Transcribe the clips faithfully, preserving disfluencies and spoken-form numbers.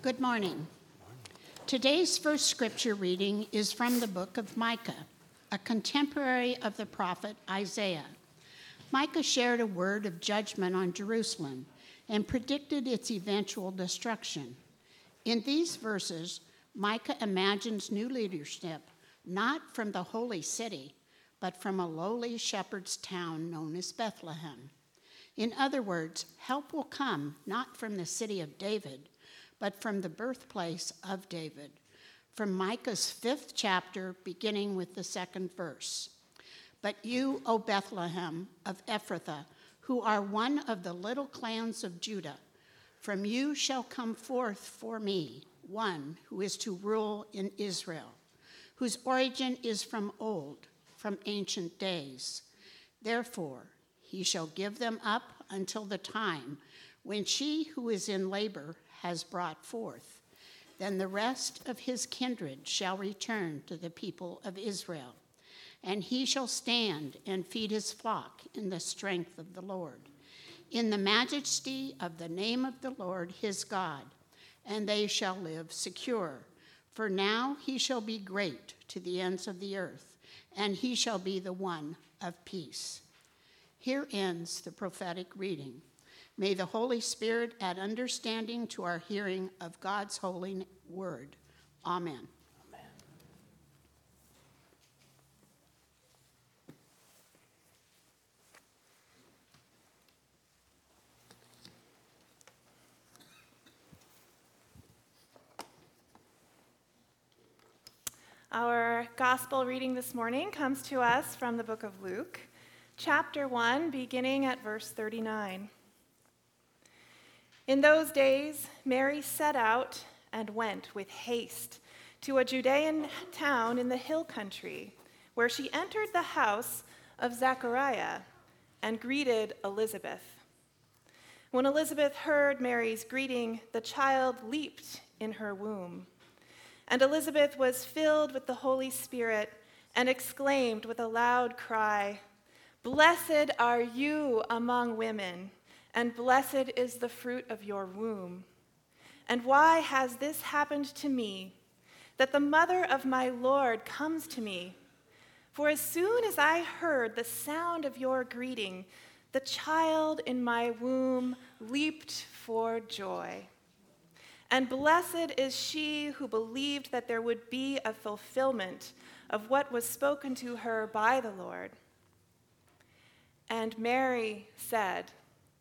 Good morning. Today's first scripture reading is from the book of Micah, a contemporary of the prophet Isaiah. Micah shared a word of judgment on Jerusalem and predicted its eventual destruction. In these verses, Micah imagines new leadership not from the holy city, but from a lowly shepherd's town known as Bethlehem. In other words, help will come not from the city of David, but from the birthplace of David, from Micah's fifth chapter, beginning with the second verse. But you, O Bethlehem of Ephrathah, who are one of the little clans of Judah, from you shall come forth for me one who is to rule in Israel, whose origin is from old, from ancient days. Therefore, he shall give them up until the time when she who is in labor has brought forth. Then the rest of his kindred shall return to the people of Israel, and he shall stand and feed his flock in the strength of the Lord, in the majesty of the name of the Lord his God, and they shall live secure. For now he shall be great to the ends of the earth, and he shall be the one of peace. Here ends the prophetic reading. May the Holy Spirit add understanding to our hearing of God's holy word. Amen. Amen. Our gospel reading this morning comes to us from the book of Luke, chapter one, beginning at verse thirty-nine. In those days, Mary set out and went with haste to a Judean town in the hill country, where she entered the house of Zechariah and greeted Elizabeth. When Elizabeth heard Mary's greeting, the child leaped in her womb. And Elizabeth was filled with the Holy Spirit and exclaimed with a loud cry, "Blessed are you among women, and blessed is the fruit of your womb. And why has this happened to me, that the mother of my Lord comes to me? For as soon as I heard the sound of your greeting, the child in my womb leaped for joy. And blessed is she who believed that there would be a fulfillment of what was spoken to her by the Lord." And Mary said,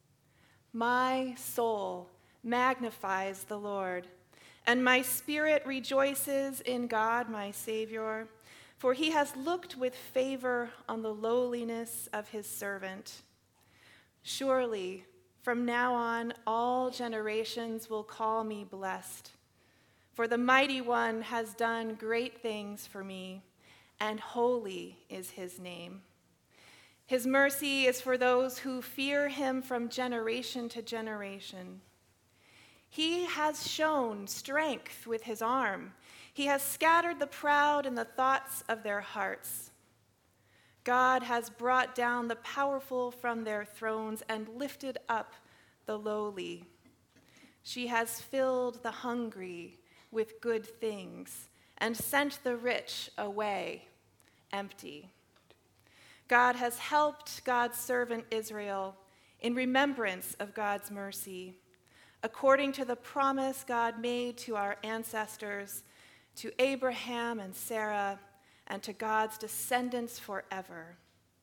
"My soul magnifies the Lord, and my spirit rejoices in God my Savior, for he has looked with favor on the lowliness of his servant. Surely, from now on, all generations will call me blessed, for the Mighty One has done great things for me, and holy is his name. His mercy is for those who fear him from generation to generation. He has shown strength with his arm. He has scattered the proud in the thoughts of their hearts. God has brought down the powerful from their thrones and lifted up the lowly. She has filled the hungry with good things and sent the rich away empty. God has helped God's servant Israel in remembrance of God's mercy, according to the promise God made to our ancestors, to Abraham and Sarah, and to God's descendants forever."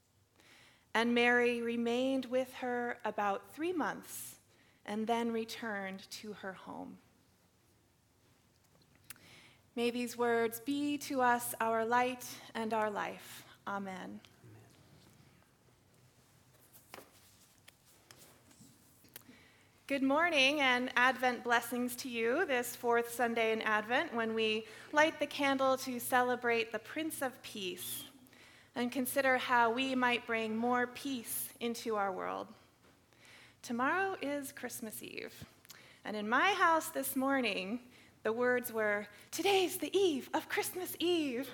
And Mary remained with her about three months and then returned to her home. May these words be to us our light and our life. Amen. Good morning and Advent blessings to you this fourth Sunday in Advent, when we light the candle to celebrate the Prince of Peace and consider how we might bring more peace into our world. Tomorrow is Christmas Eve, and in my house this morning, the words were, "Today's the eve of Christmas Eve."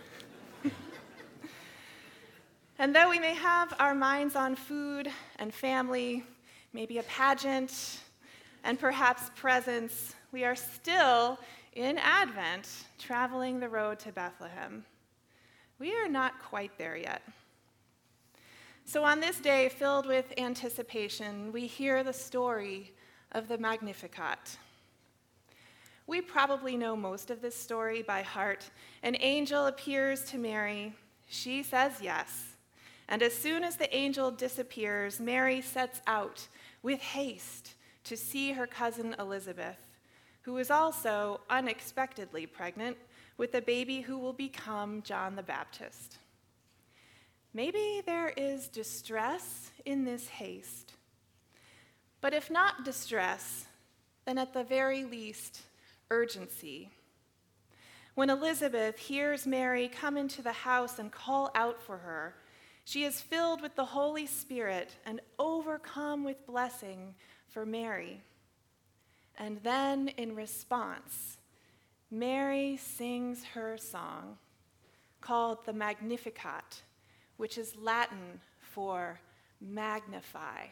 And though we may have our minds on food and family, maybe a pageant, and perhaps presence, we are still in Advent traveling the road to Bethlehem. We are not quite there yet. So on this day filled with anticipation, we hear the story of the Magnificat. We probably know most of this story by heart. An angel appears to Mary. She says yes. And as soon as the angel disappears, Mary sets out with haste to see her cousin Elizabeth, who is also unexpectedly pregnant with a baby who will become John the Baptist. Maybe there is distress in this haste. But if not distress, then at the very least, urgency. When Elizabeth hears Mary come into the house and call out for her, she is filled with the Holy Spirit and overcome with blessing for Mary. And then in response, Mary sings her song called the Magnificat, which is Latin for magnify.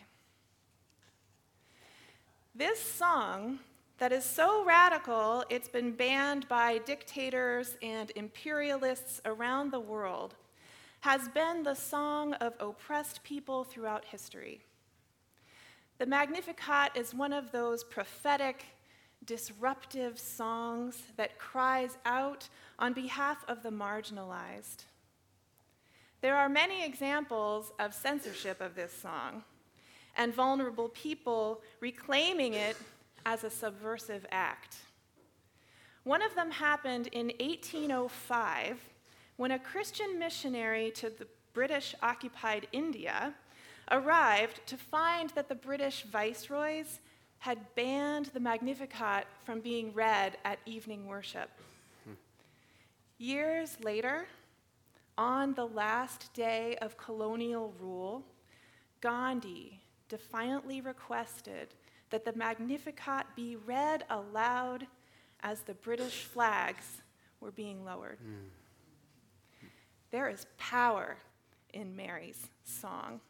This song that is so radical it's been banned by dictators and imperialists around the world has been the song of oppressed people throughout history. The Magnificat is one of those prophetic, disruptive songs that cries out on behalf of the marginalized. There are many examples of censorship of this song, and vulnerable people reclaiming it as a subversive act. One of them happened in eighteen oh five when a Christian missionary to the British-occupied India arrived to find that the British viceroys had banned the Magnificat from being read at evening worship. Hmm. Years later, on the last day of colonial rule, Gandhi defiantly requested that the Magnificat be read aloud as the British flags were being lowered. Mm. There is power in Mary's song.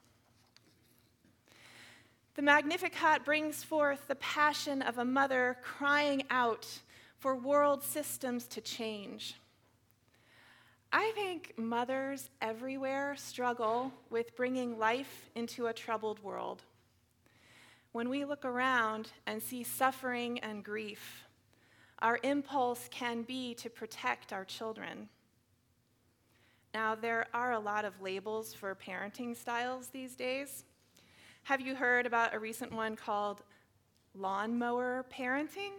The Magnificat brings forth the passion of a mother crying out for world systems to change. I think mothers everywhere struggle with bringing life into a troubled world. When we look around and see suffering and grief, our impulse can be to protect our children. Now, there are a lot of labels for parenting styles these days. Have you heard about a recent one called lawnmower parenting?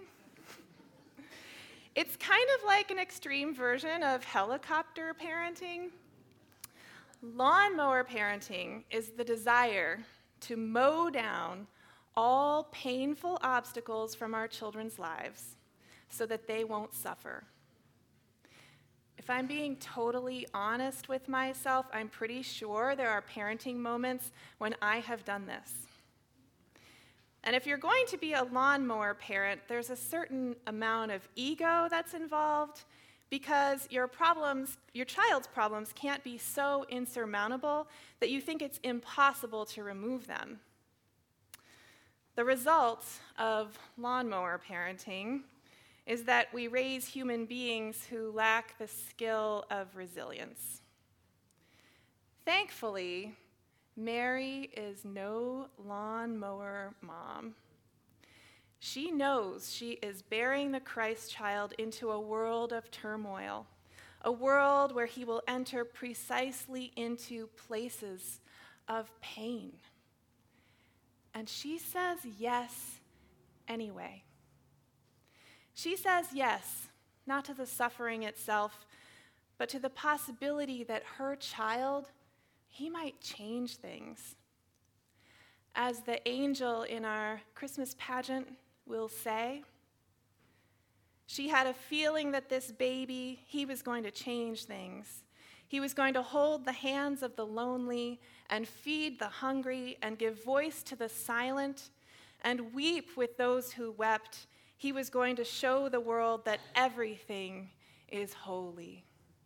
It's kind of like an extreme version of helicopter parenting. Lawnmower parenting is the desire to mow down all painful obstacles from our children's lives so that they won't suffer. If I'm being totally honest with myself, I'm pretty sure there are parenting moments when I have done this. And if you're going to be a lawnmower parent, there's a certain amount of ego that's involved because your problems, your child's problems can't be so insurmountable that you think it's impossible to remove them. The result of lawnmower parenting is that we raise human beings who lack the skill of resilience. Thankfully, Mary is no lawnmower mom. She knows she is bearing the Christ child into a world of turmoil, a world where he will enter precisely into places of pain. And she says yes anyway. She says yes, not to the suffering itself, but to the possibility that her child, he might change things. As the angel in our Christmas pageant will say, she had a feeling that this baby, he was going to change things. He was going to hold the hands of the lonely and feed the hungry and give voice to the silent and weep with those who wept. He was going to show the world that everything is holy.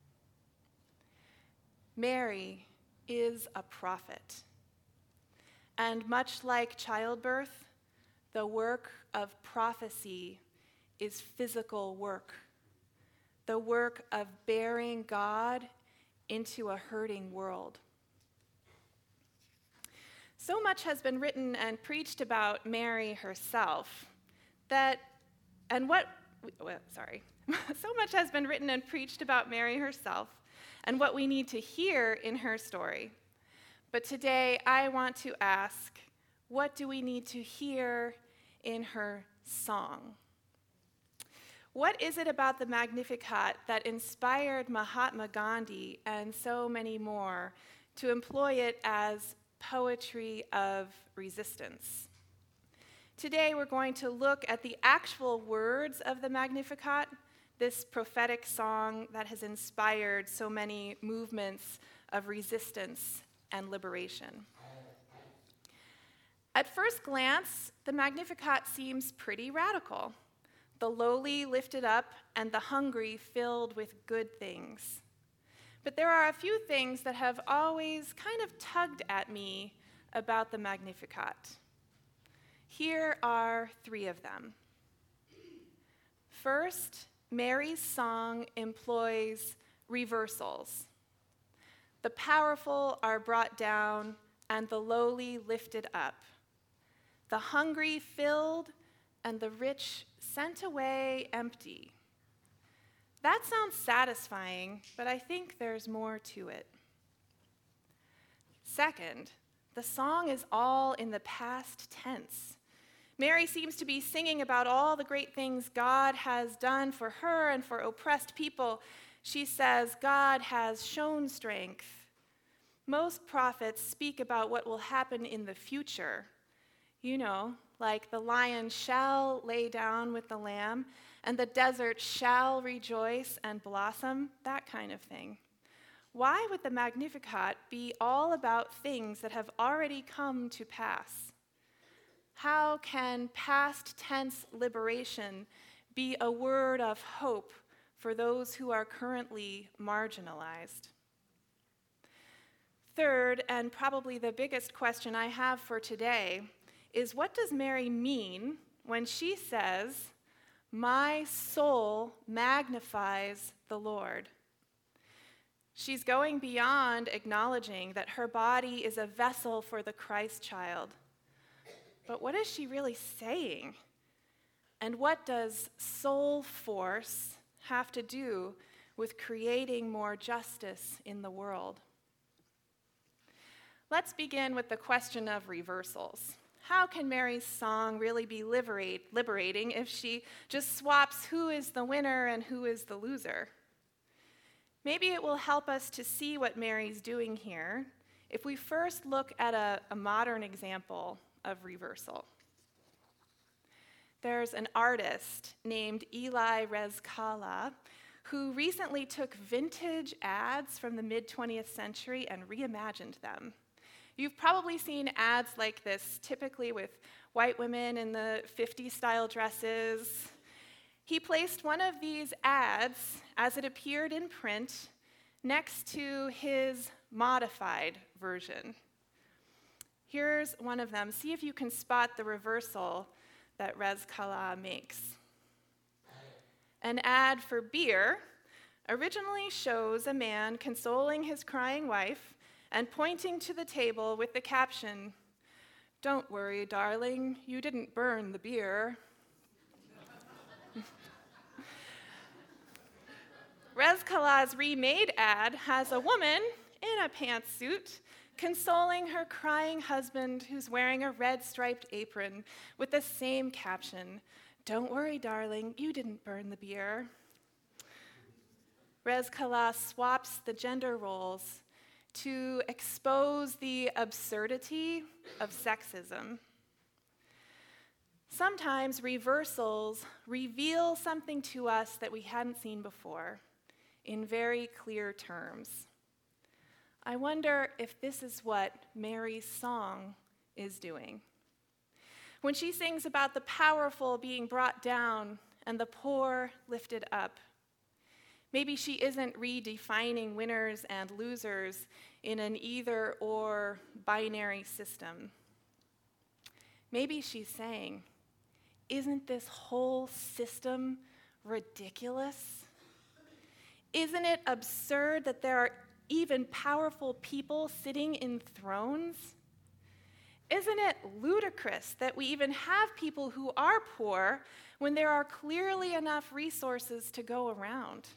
Mary is a prophet. And much like childbirth, the work of prophecy is physical work, the work of bearing God into a hurting world. So much has been written and preached about Mary herself that, and what, well, sorry, so much has been written and preached about Mary herself and what we need to hear in her story. But today I want to ask, what do we need to hear in her song? What is it about the Magnificat that inspired Mahatma Gandhi and so many more to employ it as poetry of resistance? Today we're going to look at the actual words of the Magnificat, this prophetic song that has inspired so many movements of resistance and liberation. At first glance, the Magnificat seems pretty radical. The lowly lifted up and the hungry filled with good things. But there are a few things that have always kind of tugged at me about the Magnificat. Here are three of them. First, Mary's song employs reversals. The powerful are brought down and the lowly lifted up. The hungry filled and the rich sent away empty. That sounds satisfying, but I think there's more to it. Second, the song is all in the past tense. Mary seems to be singing about all the great things God has done for her and for oppressed people. She says, God has shown strength. Most prophets speak about what will happen in the future. You know, like the lion shall lay down with the lamb, and the desert shall rejoice and blossom, that kind of thing. Why would the Magnificat be all about things that have already come to pass? How can past tense liberation be a word of hope for those who are currently marginalized? Third, and probably the biggest question I have for today, is what does Mary mean when she says, "My soul magnifies the Lord"? She's going beyond acknowledging that her body is a vessel for the Christ child. But what is she really saying? And what does soul force have to do with creating more justice in the world? Let's begin with the question of reversals. How can Mary's song really be liberate, liberating if she just swaps who is the winner and who is the loser? Maybe it will help us to see what Mary's doing here if we first look at a, a modern example of reversal. There's an artist named Elie Rezkala who recently took vintage ads from the mid-twentieth century and reimagined them. You've probably seen ads like this, typically with white women in the fifties-style dresses. He placed one of these ads, as it appeared in print, next to his modified version. Here's one of them. See if you can spot the reversal that Rezkala makes. An ad for beer originally shows a man consoling his crying wife and pointing to the table with the caption, "Don't worry, darling, you didn't burn the beer." Rezkala's remade ad has a woman in a pantsuit consoling her crying husband who's wearing a red striped apron with the same caption, "Don't worry, darling, you didn't burn the beer." Rezkala swaps the gender roles to expose the absurdity of sexism. Sometimes reversals reveal something to us that we hadn't seen before in very clear terms. I wonder if this is what Mary's song is doing. When she sings about the powerful being brought down and the poor lifted up, maybe she isn't redefining winners and losers in an either-or binary system. Maybe she's saying, isn't this whole system ridiculous? Isn't it absurd that there are even powerful people sitting in thrones? Isn't it ludicrous that we even have people who are poor when there are clearly enough resources to go around?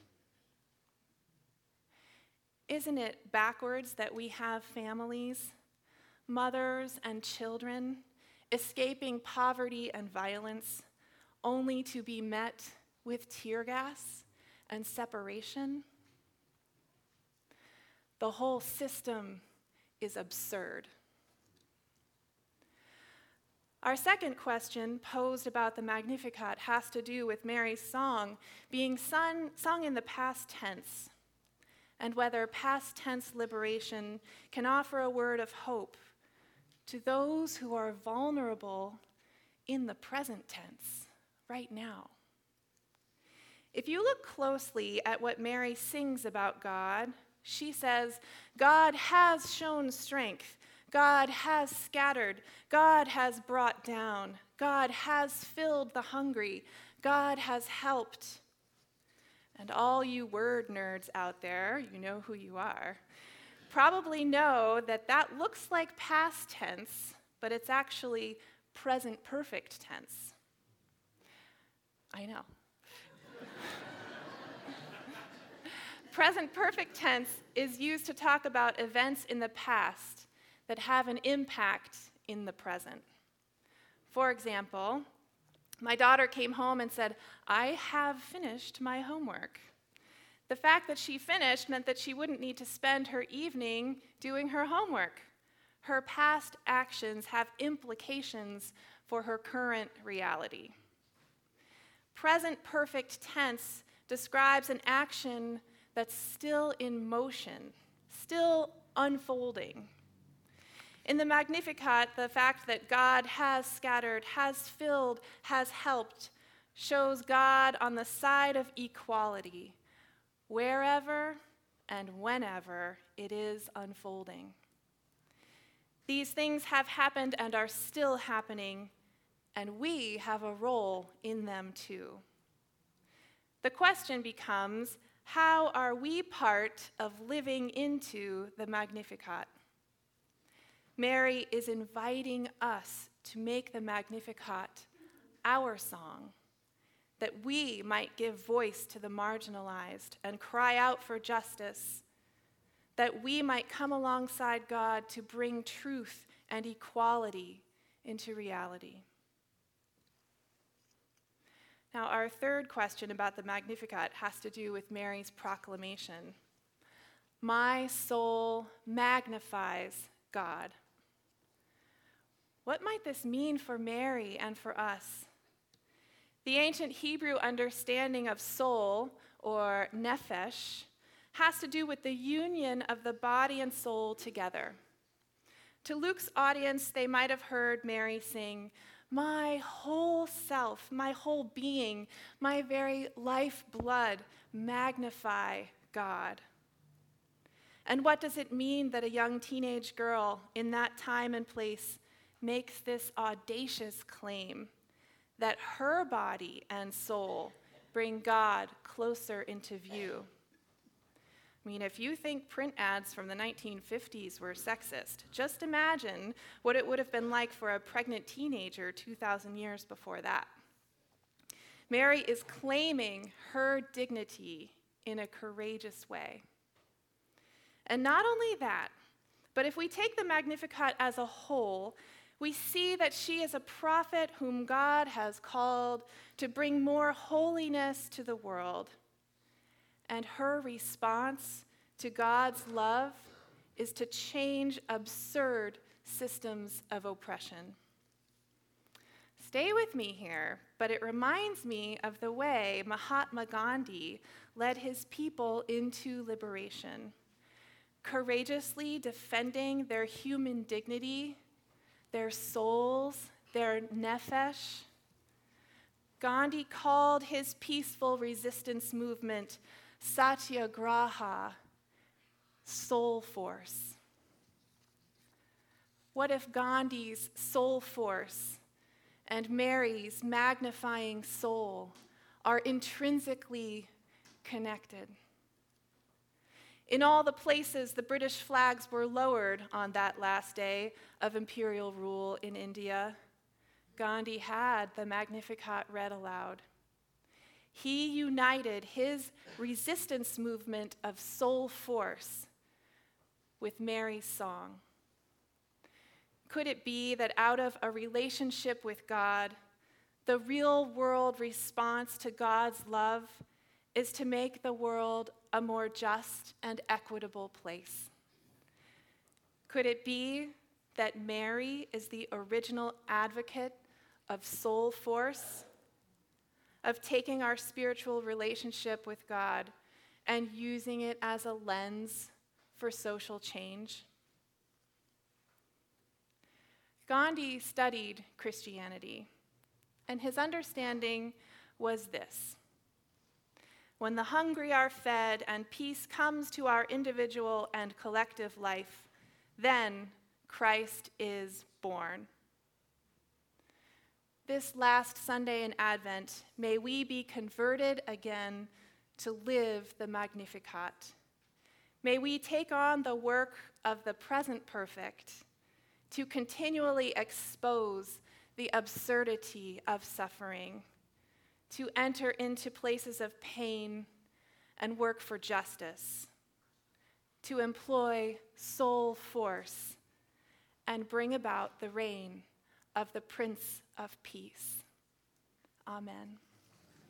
Isn't it backwards that we have families, mothers and children, escaping poverty and violence, only to be met with tear gas and separation? The whole system is absurd. Our second question posed about the Magnificat has to do with Mary's song being sung, sung in the past tense, and whether past tense liberation can offer a word of hope to those who are vulnerable in the present tense, right now. If you look closely at what Mary sings about God, she says, God has shown strength, God has scattered, God has brought down, God has filled the hungry, God has helped. And all you word nerds out there, you know who you are, probably know that that looks like past tense, but it's actually present perfect tense. I know. Present perfect tense is used to talk about events in the past that have an impact in the present. For example, my daughter came home and said, I have finished my homework. The fact that she finished meant that she wouldn't need to spend her evening doing her homework. Her past actions have implications for her current reality. Present perfect tense describes an action that's still in motion, still unfolding. In the Magnificat, the fact that God has scattered, has filled, has helped, shows God on the side of equality, wherever and whenever it is unfolding. These things have happened and are still happening, and we have a role in them too. The question becomes, how are we part of living into the Magnificat? Mary is inviting us to make the Magnificat our song, that we might give voice to the marginalized and cry out for justice, that we might come alongside God to bring truth and equality into reality. Now, our third question about the Magnificat has to do with Mary's proclamation. My soul magnifies God. What might this mean for Mary and for us? The ancient Hebrew understanding of soul, or nephesh, has to do with the union of the body and soul together. To Luke's audience, they might have heard Mary sing, my whole self, my whole being, my very lifeblood, magnify God. And what does it mean that a young teenage girl in that time and place makes this audacious claim that her body and soul bring God closer into view? I mean, if you think print ads from the nineteen fifties were sexist, just imagine what it would have been like for a pregnant teenager two thousand years before that. Mary is claiming her dignity in a courageous way. And not only that, but if we take the Magnificat as a whole, we see that she is a prophet whom God has called to bring more holiness to the world. And her response to God's love is to change absurd systems of oppression. Stay with me here, but it reminds me of the way Mahatma Gandhi led his people into liberation, courageously defending their human dignity, their souls, their nephesh. Gandhi called his peaceful resistance movement Satyagraha, soul force. What if Gandhi's soul force and Mary's magnifying soul are intrinsically connected. In all the places the British flags were lowered on that last day of imperial rule in India, Gandhi had the Magnificat read aloud. He united his resistance movement of soul force with Mary's song. Could it be that out of a relationship with God, the real world response to God's love is to make the world a more just and equitable place? Could it be that Mary is the original advocate of soul force, of taking our spiritual relationship with God and using it as a lens for social change? Gandhi studied Christianity, and his understanding was this: when the hungry are fed and peace comes to our individual and collective life, then Christ is born. This last Sunday in Advent, may we be converted again to live the Magnificat. May we take on the work of the present perfect to continually expose the absurdity of suffering, to enter into places of pain and work for justice, to employ soul force and bring about the reign of the Prince of Peace. Amen.